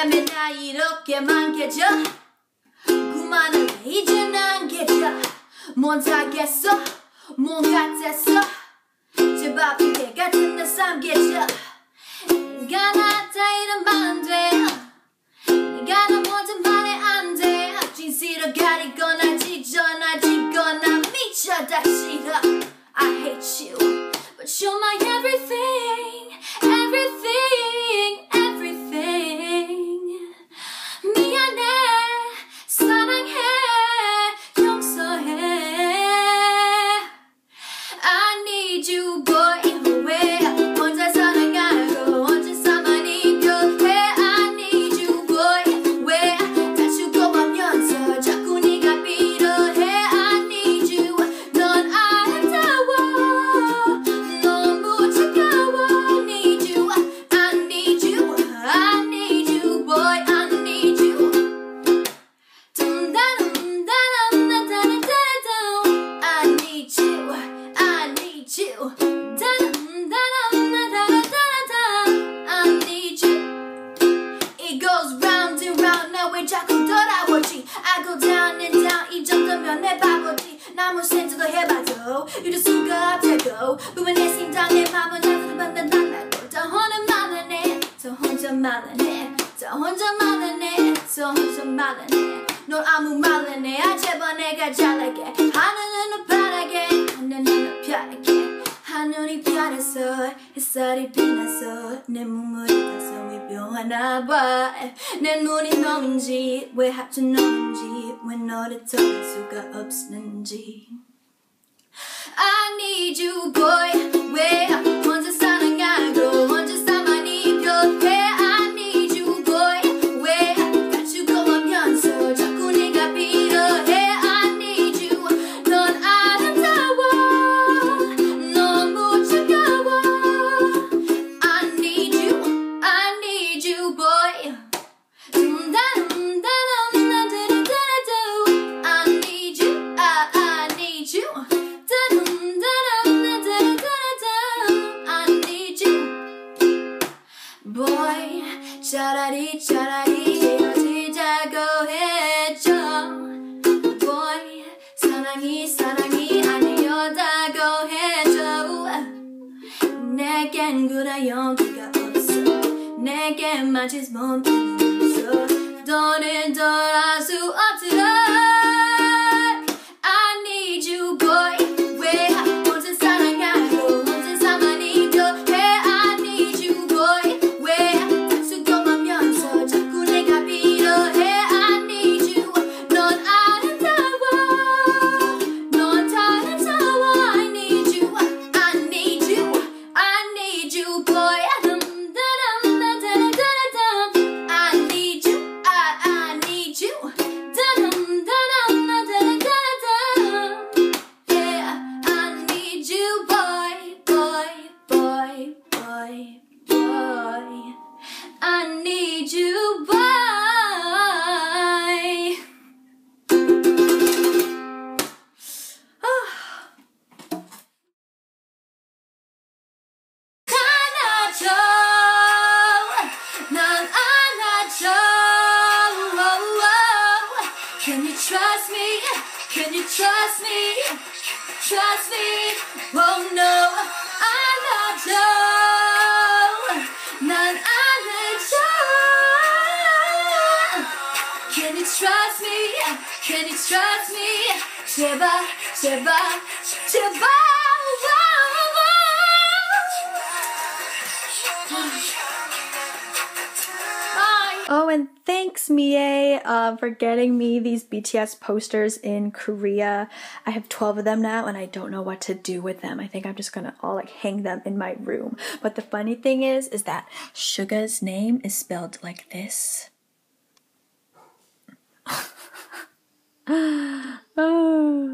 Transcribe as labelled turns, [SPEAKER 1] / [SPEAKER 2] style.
[SPEAKER 1] 맨날 이렇게만 깨져 그만을 이젠 안 깨져 못하겠어 몸 같았어 제발 비계 같은 내 삶 깨져 네가 나한테 이러면 안 돼 네가 나 뭐든 말해 안 돼 진실을 가리거나 지거나 미쳐 다 싫어 I hate you but you're my everything everything everything 미안해 사랑해 용서해 I need you boy 왜 혼자 사랑하고 혼자서만 이별해 I need you boy 왜 다투고 하면서 자꾸 네가 필요해 I need you 넌 아름다워 너무 차가워 need you I need you I need you boy I need you I need you I need you I need you It goes round and round 나 왜 자꾸 돌아오지 I go down and down 이 정도면 내 바보지 아무 생각도 해봐도 이럴 수가 없다고 그만 내 심장 내 맘은 나를 만난다고 더 혼자만은 해 더 혼자만은 해더 혼자만은 해더 혼자만은 해넌 아무 말은 해 제발 내가 잘할게 하늘은 파랗게 하늘은 파랗게 하늘이 파래서 햇살이 빛나서 내 몸을 타서 위변하나 봐 내 눈이 너인지 왜 하필 너인지 왜 너를 떠날 수가 없는지 I need you boy 왜 혼자 사랑하고 혼자서만 이별해 I need you boy 왜 다투고 하면서 자꾸 네가 필요해 I need you 넌 아름다워 너무 차가워 I need you boy I need you I need you I need you boy 차라리 헤어지자고 해줘 boy 사랑이 아니었다고 해줘 내겐 그래 용기가 없어 내겐 마치 몸이 없어 너는 돌아올 수 없더라 I need you boy 왜 혼자 사랑하고 혼자서만 이별해 I need you boy 왜 다투고 하면서 자꾸 내가 필요해 I need you 넌 아름다워 넌 아름다워 I need you I need you I need you boy I need you I need you yeah I need you boy I need you boy 안아줘 난 안아줘 Can you trust me? Can you trust me? Trust me? Oh no 안아줘 난 안아줘 Can you trust me? Can you trust me? 제발 Oh, and thanks Mie for getting me these BTS posters in Korea. I have 12 of them now and I don't know what to do with them. I think I'm just gonna all like hang them in my room. But the funny thing is that Suga's name is spelled like this. Oh.